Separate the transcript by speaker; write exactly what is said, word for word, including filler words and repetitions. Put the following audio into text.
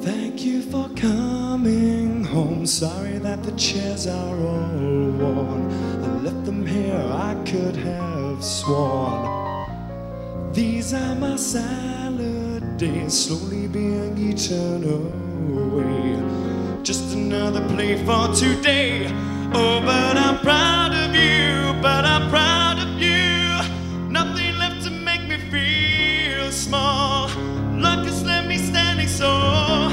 Speaker 1: Thank you for coming home. Sorry that the chairs are all worn. I left them here, I could have sworn. These are my salad days, slowly being eaten away. Just another play for today. Oh, but I'm proud of you, but I'm proud of you. Nothing left to make me feel small.